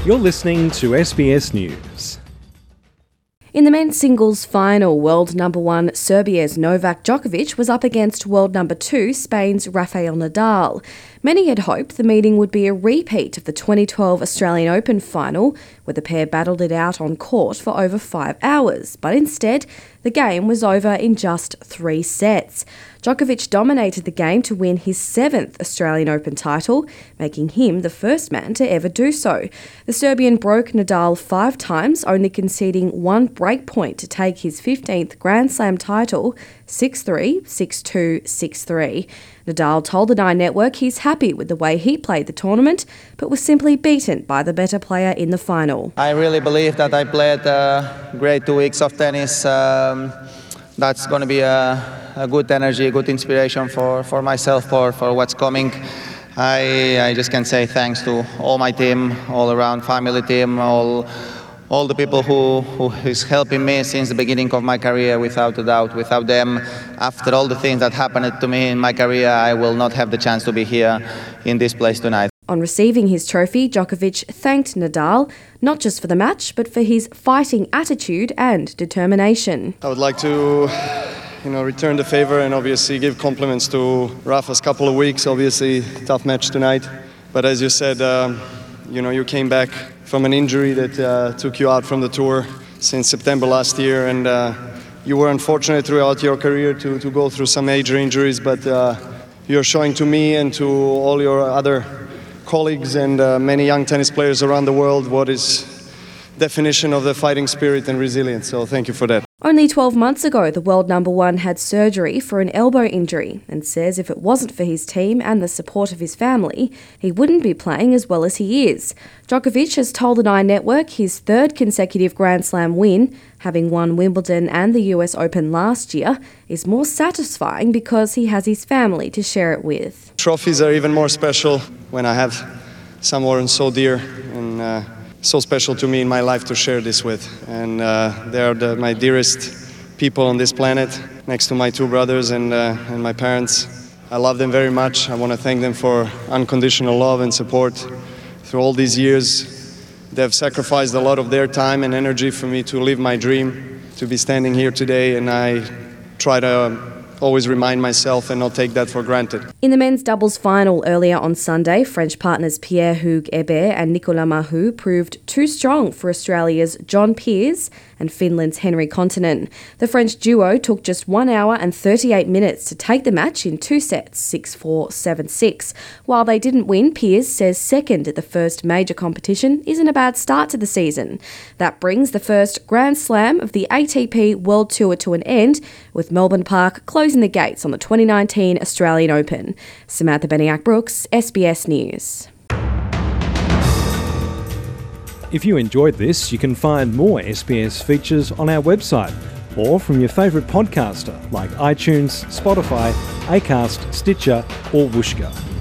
You're listening to SBS News. In the men's singles final, world number 1 Serbia's Novak Djokovic was up against world number 2 Spain's Rafael Nadal. Many had hoped the meeting would be a repeat of the 2012 Australian Open final, where the pair battled it out on court for over 5 hours, but instead the game was over in just 3 sets. Djokovic dominated the game to win his 7th Australian Open title, making him the first man to ever do so. The Serbian broke Nadal 5 times, only conceding 1 break point to take his 15th Grand Slam title, 6-3, 6-2, 6-3. Nadal told the Nine Network he's happy with the way he played the tournament, but was simply beaten by the better player in the final. I really believe that I played a great 2 weeks of tennis. That's going to be a good energy, a good inspiration for myself, for what's coming. I just can say thanks to all my team, all around family team, all the people who is helping me since the beginning of my career, without a doubt. Without them, after all the things that happened to me in my career, I will not have the chance to be here in this place tonight. On receiving his trophy, Djokovic thanked Nadal, not just for the match, but for his fighting attitude and determination. I would like to return the favor and obviously give compliments to Rafa's couple of weeks. Obviously, tough match tonight. But as you said, you came back from an injury that took you out from the tour since September last year, and you were unfortunate throughout your career to go through some major injuries, but you're showing to me and to all your other colleagues and many young tennis players around the world what is definition of the fighting spirit and resilience, so thank you for that. Only 12 months ago, the world number 1 had surgery for an elbow injury and says if it wasn't for his team and the support of his family, he wouldn't be playing as well as he is. Djokovic has told the Nine Network his 3rd consecutive Grand Slam win, having won Wimbledon and the US Open last year, is more satisfying because he has his family to share it with. Trophies are even more special when I have someone so dear and so special to me in my life to share this with. And they are my dearest people on this planet, next to my 2 brothers and my parents. I love them very much. I want to thank them for unconditional love and support through all these years. They have sacrificed a lot of their time and energy for me to live my dream, to be standing here today, and I try to always remind myself and not take that for granted. In the men's doubles final earlier on Sunday, French partners Pierre-Hugues Herbert and Nicolas Mahut proved too strong for Australia's John Peers and Finland's Henri Kontanen. The French duo took just 1 hour and 38 minutes to take the match in 2 sets, 6-4, 7-6. While they didn't win, Peers says second at the first major competition isn't a bad start to the season. That brings the first Grand Slam of the ATP World Tour to an end, with Melbourne Park closing the gates on the 2019 Australian Open. Samantha Beniak-Brooks, SBS News. If you enjoyed this, you can find more SBS features on our website or from your favourite podcaster like iTunes, Spotify, Acast, Stitcher or Whooshkaa.